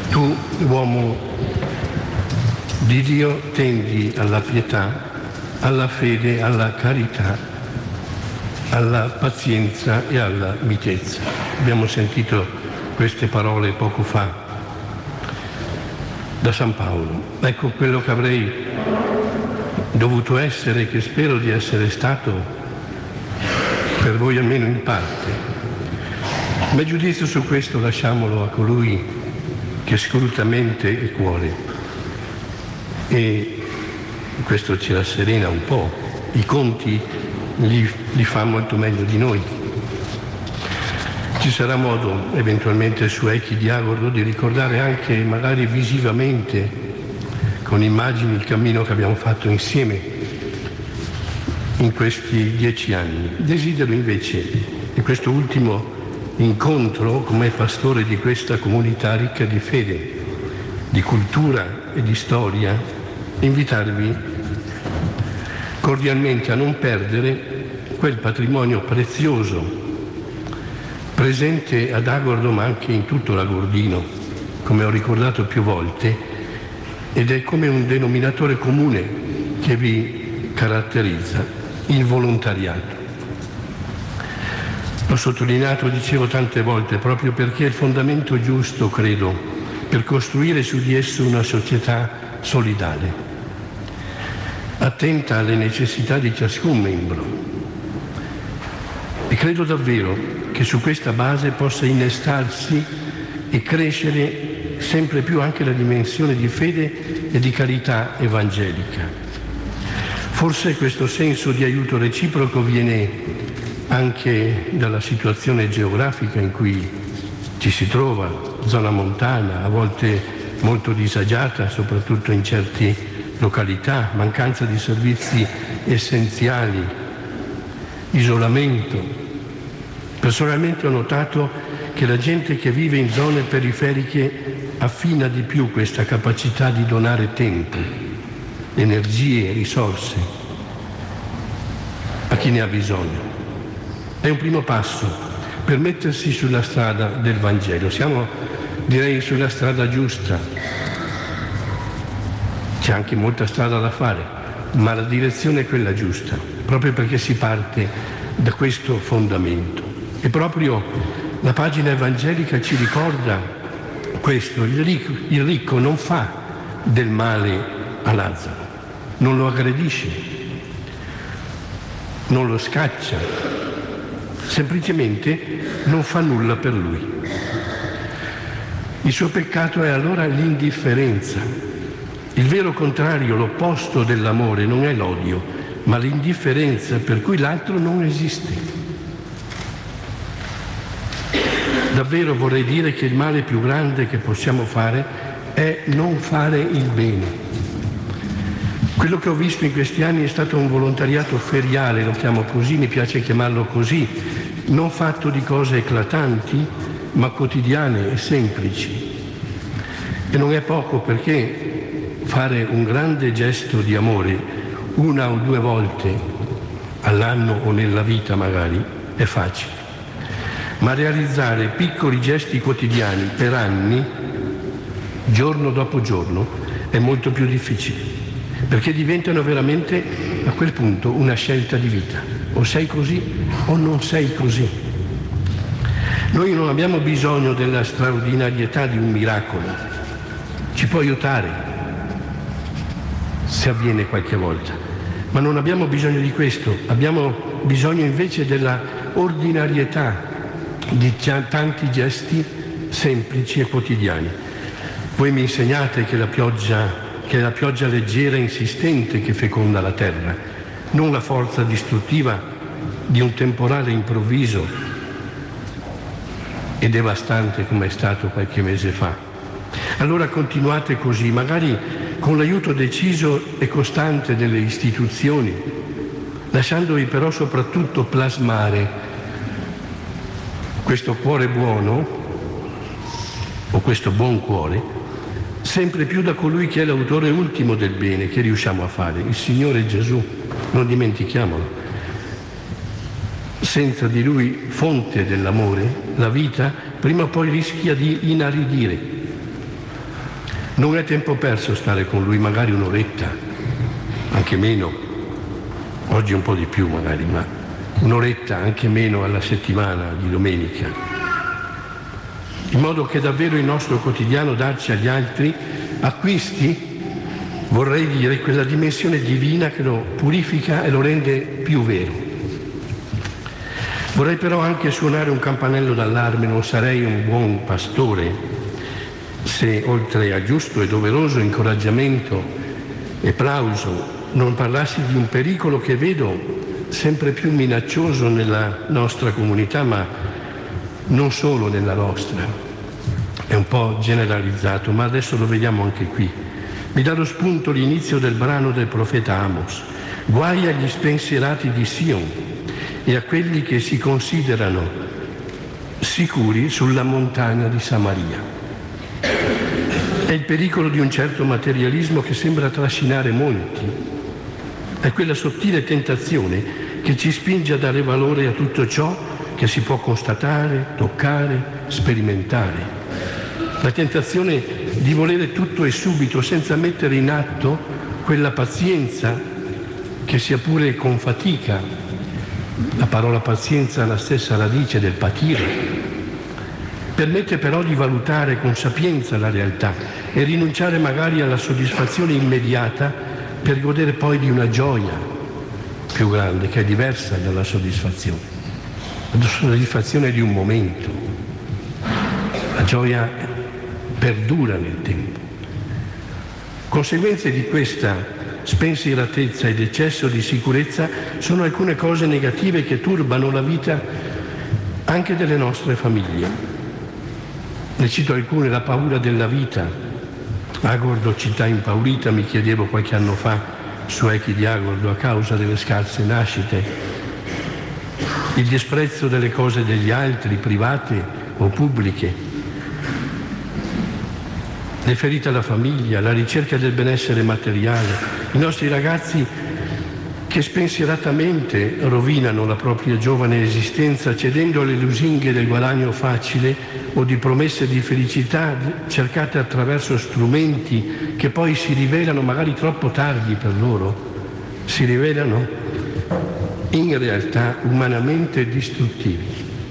Tu, uomo di Dio, tendi alla pietà, alla fede, alla carità, alla pazienza e alla mitezza. Abbiamo sentito queste parole poco fa da San Paolo. Ecco quello che avrei dovuto essere, che spero di essere stato per voi almeno in parte. Ma il giudizio su questo lasciamolo a colui che scruta mente e cuore, e questo ci rasserena un po'. I conti li fa molto meglio di noi. Ci sarà modo eventualmente su Echi di Agordo di ricordare anche magari visivamente, con immagini, il cammino che abbiamo fatto insieme in questi 10 anni. Desidero invece, in questo ultimo incontro come pastore di questa comunità ricca di fede, di cultura e di storia, invitarvi cordialmente a non perdere quel patrimonio prezioso presente ad Agordo ma anche in tutto l'Agordino, come ho ricordato più volte, ed è come un denominatore comune che vi caratterizza: il volontariato. L'ho sottolineato, dicevo tante volte, proprio perché è il fondamento giusto, credo, per costruire su di esso una società solidale, attenta alle necessità di ciascun membro. E credo davvero che su questa base possa innestarsi e crescere sempre più anche la dimensione di fede e di carità evangelica. Forse questo senso di aiuto reciproco viene anche dalla situazione geografica in cui ci si trova, zona montana, a volte molto disagiata, soprattutto in certe località, mancanza di servizi essenziali, isolamento. Personalmente ho notato che la gente che vive in zone periferiche affina di più questa capacità di donare tempo, energie, risorse a chi ne ha bisogno. È un primo passo per mettersi sulla strada del Vangelo. Siamo, direi, sulla strada giusta. C'è anche molta strada da fare, ma la direzione è quella giusta, proprio perché si parte da questo fondamento. E proprio la pagina evangelica ci ricorda questo: il ricco non fa del male a Lazzaro, non lo aggredisce, non lo scaccia, semplicemente non fa nulla per lui. Il suo peccato è allora l'indifferenza. Il vero contrario, l'opposto dell'amore, non è l'odio, ma l'indifferenza, per cui l'altro non esiste. Davvero vorrei dire che il male più grande che possiamo fare è non fare il bene. Quello che ho visto in questi anni è stato un volontariato feriale, lo chiamo così, mi piace chiamarlo così, non fatto di cose eclatanti, ma quotidiane e semplici. E non è poco, perché fare un grande gesto di amore 1 o 2 volte all'anno o nella vita magari è facile. Ma realizzare piccoli gesti quotidiani per anni, giorno dopo giorno, è molto più difficile, perché diventano veramente a quel punto una scelta di vita. O sei così o non sei così. Noi non abbiamo bisogno della straordinarietà di un miracolo, ci può aiutare se avviene qualche volta, ma non abbiamo bisogno di questo, abbiamo bisogno invece della ordinarietà di tanti gesti semplici e quotidiani. Voi mi insegnate che è la pioggia leggera e insistente che feconda la terra, non la forza distruttiva di un temporale improvviso e devastante come è stato qualche mese fa. Allora continuate così, magari con l'aiuto deciso e costante delle istituzioni, lasciandovi però soprattutto plasmare questo cuore buono, o questo buon cuore, sempre più da colui che è l'autore ultimo del bene che riusciamo a fare, il Signore Gesù, non dimentichiamolo. Senza di Lui, fonte dell'amore, la vita prima o poi rischia di inaridire. Non è tempo perso stare con lui, magari un'oretta, anche meno, oggi un po' di più magari, ma un'oretta, anche meno alla settimana di domenica, in modo che davvero il nostro quotidiano darci agli altri acquisti, vorrei dire, quella dimensione divina che lo purifica e lo rende più vero. Vorrei però anche suonare un campanello d'allarme, non sarei un buon pastore se oltre a giusto e doveroso incoraggiamento e plauso non parlassi di un pericolo che vedo sempre più minaccioso nella nostra comunità, ma non solo nella nostra. È un po' generalizzato, ma adesso lo vediamo anche qui. Mi dà lo spunto l'inizio del brano del profeta Amos. Guai agli spensierati di Sion e a quelli che si considerano sicuri sulla montagna di Samaria. È il pericolo di un certo materialismo che sembra trascinare molti. È quella sottile tentazione che ci spinge a dare valore a tutto ciò che si può constatare, toccare, sperimentare. La tentazione di volere tutto e subito senza mettere in atto quella pazienza che, sia pure con fatica, la parola pazienza ha la stessa radice del patire, permette però di valutare con sapienza la realtà e rinunciare magari alla soddisfazione immediata per godere poi di una gioia più grande che è diversa dalla soddisfazione. La soddisfazione di un momento, la gioia perdura nel tempo. Conseguenze di questa spensieratezza ed eccesso di sicurezza sono alcune cose negative che turbano la vita anche delle nostre famiglie. Ne cito alcune: la paura della vita. Agordo, città impaurita, mi chiedevo qualche anno fa su Echi di Agordo a causa delle scarse nascite. Il disprezzo delle cose degli altri, private o pubbliche. Le ferite alla famiglia, la ricerca del benessere materiale. I nostri ragazzi che spensieratamente rovinano la propria giovane esistenza cedendo alle lusinghe del guadagno facile o di promesse di felicità cercate attraverso strumenti che poi si rivelano magari troppo tardi per loro, si rivelano in realtà umanamente distruttivi.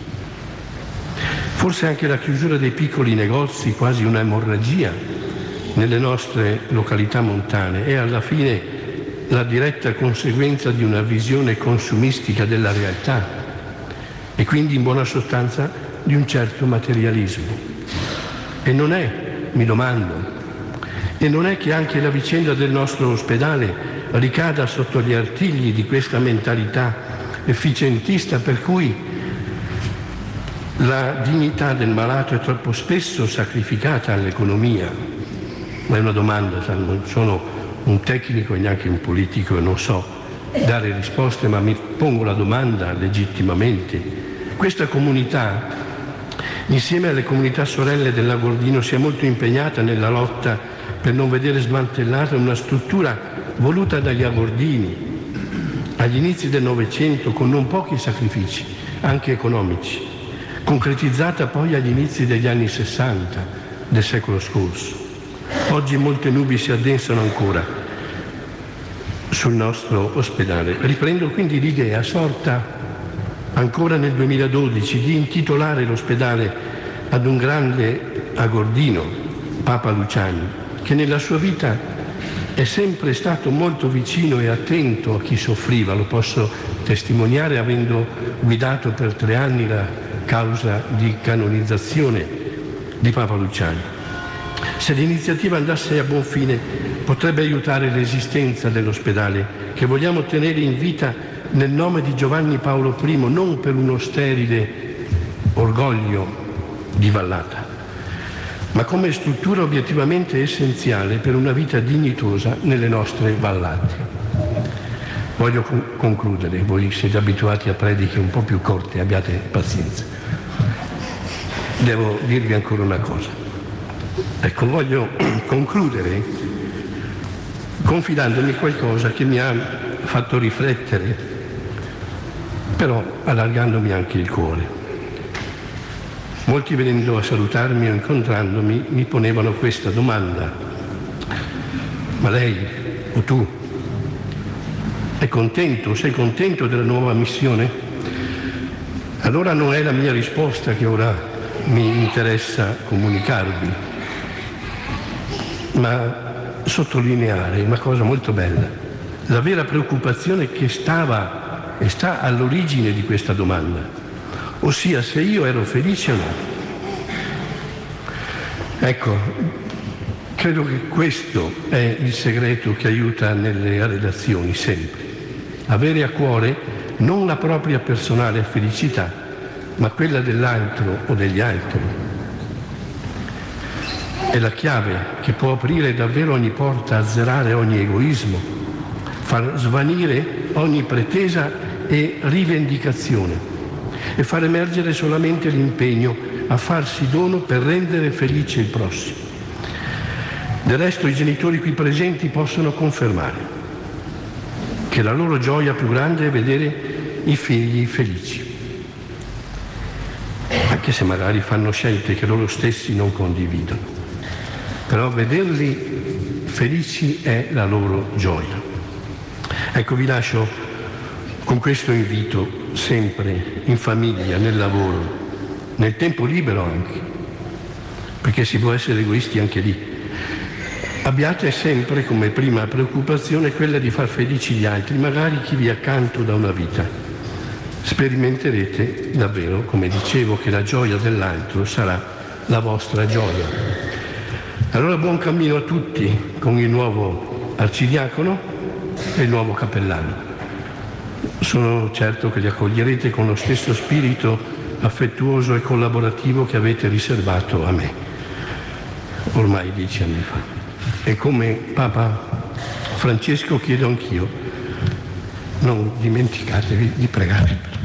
Forse anche la chiusura dei piccoli negozi, quasi un'emorragia nelle nostre località montane, è alla fine la diretta conseguenza di una visione consumistica della realtà e quindi in buona sostanza di un certo materialismo. E non è, mi domando, e non è che anche la vicenda del nostro ospedale ricada sotto gli artigli di questa mentalità efficientista per cui la dignità del malato è troppo spesso sacrificata all'economia? Ma è una domanda, non sono un tecnico e neanche un politico e non so dare risposte, ma mi pongo la domanda legittimamente. Questa comunità, insieme alle comunità sorelle dell'Agordino, si è molto impegnata nella lotta per non vedere smantellata una struttura voluta dagli agordini agli inizi del Novecento con non pochi sacrifici, anche economici, concretizzata poi agli inizi degli anni 60 del secolo scorso. Oggi molte nubi si addensano ancora sul nostro ospedale. Riprendo quindi l'idea sorta ancora nel 2012 di intitolare l'ospedale ad un grande agordino, Papa Luciani, che nella sua vita è sempre stato molto vicino e attento a chi soffriva. Lo posso testimoniare avendo guidato per 3 anni la causa di canonizzazione di Papa Luciani. Se l'iniziativa andasse a buon fine potrebbe aiutare l'esistenza dell'ospedale che vogliamo tenere in vita nel nome di Giovanni Paolo I, non per uno sterile orgoglio di Vallata, ma come struttura obiettivamente essenziale per una vita dignitosa nelle nostre vallate. Voglio concludere, voi siete abituati a prediche un po' più corte, abbiate pazienza. Devo dirvi ancora una cosa. Ecco, voglio concludere confidandomi qualcosa che mi ha fatto riflettere, però allargandomi anche il cuore. Molti venendo a salutarmi o incontrandomi mi ponevano questa domanda: Ma lei o tu sei contento della nuova missione? Allora non è la mia risposta che ora mi interessa comunicarvi, ma sottolineare una cosa molto bella, la vera preoccupazione che stava e sta all'origine di questa domanda, ossia se io ero felice o no. Ecco, credo che questo è il segreto che aiuta nelle relazioni sempre. Avere a cuore non la propria personale felicità, ma quella dell'altro o degli altri. È la chiave che può aprire davvero ogni porta, azzerare ogni egoismo, far svanire ogni pretesa e rivendicazione e far emergere solamente l'impegno a farsi dono per rendere felice il prossimo. Del resto i genitori qui presenti possono confermare che la loro gioia più grande è vedere i figli felici, anche se magari fanno scelte che loro stessi non condividono. Però vederli felici è la loro gioia. Ecco, vi lascio con questo invito sempre in famiglia, nel lavoro, nel tempo libero anche, perché si può essere egoisti anche lì. Abbiate sempre come prima preoccupazione quella di far felici gli altri, magari chi vi è accanto da una vita. Sperimenterete davvero, come dicevo, che la gioia dell'altro sarà la vostra gioia. Allora buon cammino a tutti con il nuovo arcidiacono e il nuovo cappellano. Sono certo che li accoglierete con lo stesso spirito affettuoso e collaborativo che avete riservato a me, ormai 10 anni fa. E come Papa Francesco chiedo anch'io, non dimenticatevi di pregare.